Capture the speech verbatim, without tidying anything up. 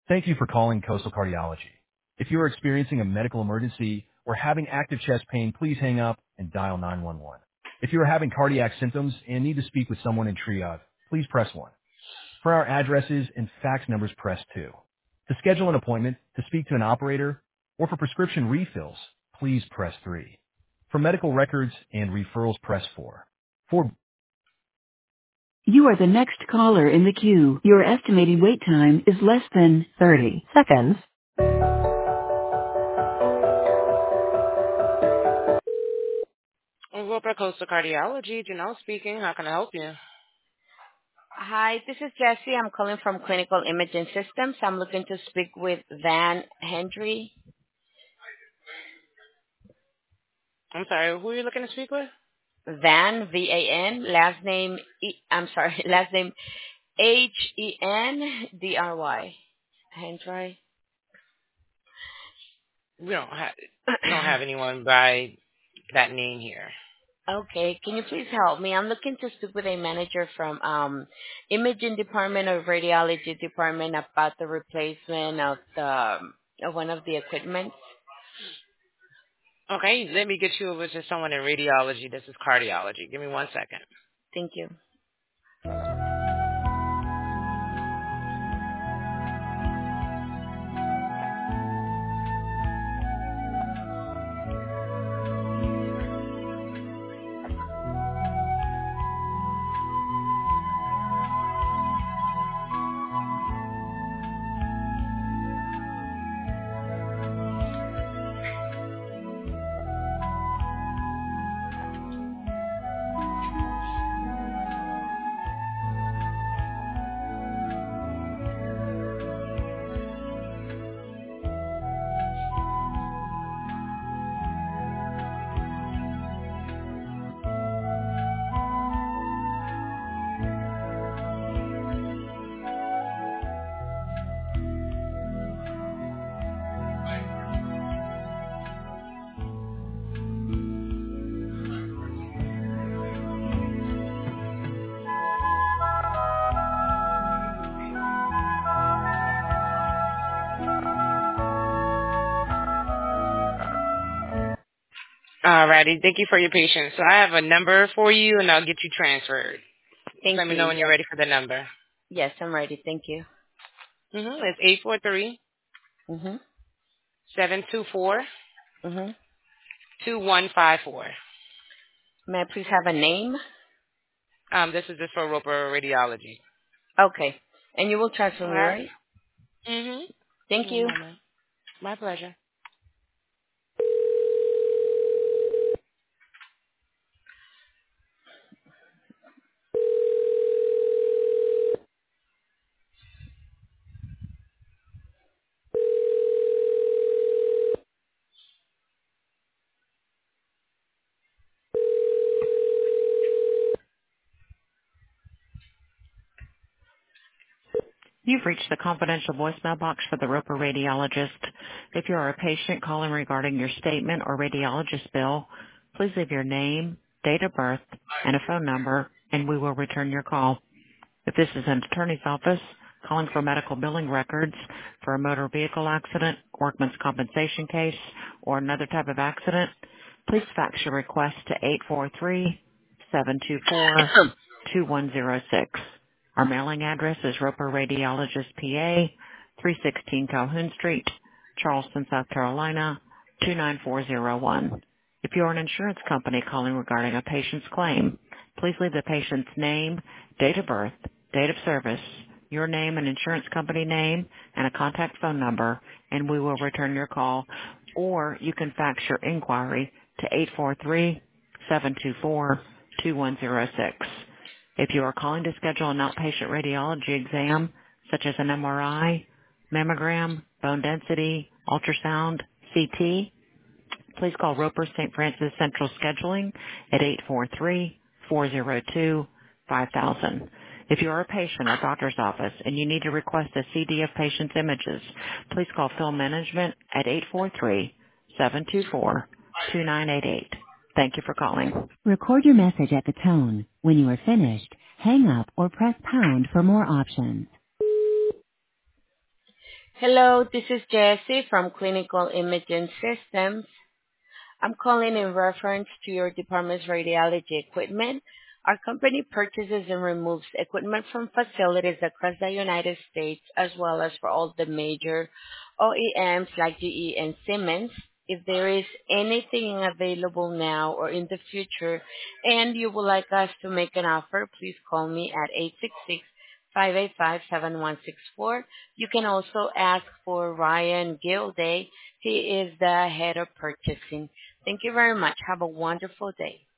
Thank you for calling Coastal Cardiology. If you are experiencing a medical emergency or having active chest pain, please hang up and dial nine one one. If you are having cardiac symptoms and need to speak with someone in triage, please press one. For our addresses and fax numbers, press two. To schedule an appointment, to speak to an operator, or for prescription refills, please press three. For medical records and referrals, press four. For You are the next caller in the queue. Your estimated wait time is less than thirty seconds. Roper Coastal Cardiology, Janelle speaking. How can I help you? Hi, this is Jessie. I'm calling from Clinical Imaging Systems. I'm looking to speak with Van Hendry. I'm sorry, who are you looking to speak with? Van, V A N, last name, E, I'm sorry, last name H E N D R Y. Hendry. We don't have we don't have anyone by that name here. Okay, can you please help me? I'm looking to speak with a manager from um, Imaging Department or Radiology Department about the replacement of the of one of the equipment. Okay, let me get you over to someone in radiology. This is cardiology. Give me one second. Thank you. Alrighty, thank you for your patience. So I have a number for you, and I'll get you transferred. Just Thank let me know you. when you're ready for the number. Yes, I'm ready. Thank you. Mm-hmm. It's eight four three, Mhm. seven two four, Mhm. two one five four. May I please have a name? Um, this is just for Roper Radiology. Okay. And you will transfer All me, right. right? Mm-hmm. Thank One you. moment. My pleasure. You've reached the confidential voicemail box for the Roper Radiologist. If you are a patient calling regarding your statement or radiologist bill, please leave your name, date of birth, and a phone number, and we will return your call. If this is an attorney's office calling for medical billing records for a motor vehicle accident, workman's compensation case, or another type of accident, please fax your request to eight four three, seven two four, two one zero six. Our mailing address is Roper Radiologist, P A, three sixteen Calhoun Street, Charleston, South Carolina, two nine four zero one. If you are an insurance company calling regarding a patient's claim, please leave the patient's name, date of birth, date of service, your name and insurance company name, and a contact phone number, and we will return your call. Or you can fax your inquiry to eight four three, seven two four, two one zero six. If you are calling to schedule an outpatient radiology exam, such as an M R I, mammogram, bone density, ultrasound, C T, please call Roper Saint Francis Central Scheduling at eight four three, four zero two, five thousand. If you are a patient at a doctor's office and you need to request a C D of patient's images, please call Film Management at eight four three, seven two four, two nine eight eight. Thank you for calling. Record your message at the tone. When you are finished, hang up or press pound for more options. Hello, this is Jessie from Clinical Imaging Systems. I'm calling in reference to your department's radiology equipment. Our company purchases and removes equipment from facilities across the United States, as well as for all the major O E Ms like G E and Siemens. If there is anything available now or in the future and you would like us to make an offer, please call me at eight six six, five eight five, seven one six four. You can also ask for Ryan Gilday. He is the head of purchasing. Thank you very much. Have a wonderful day.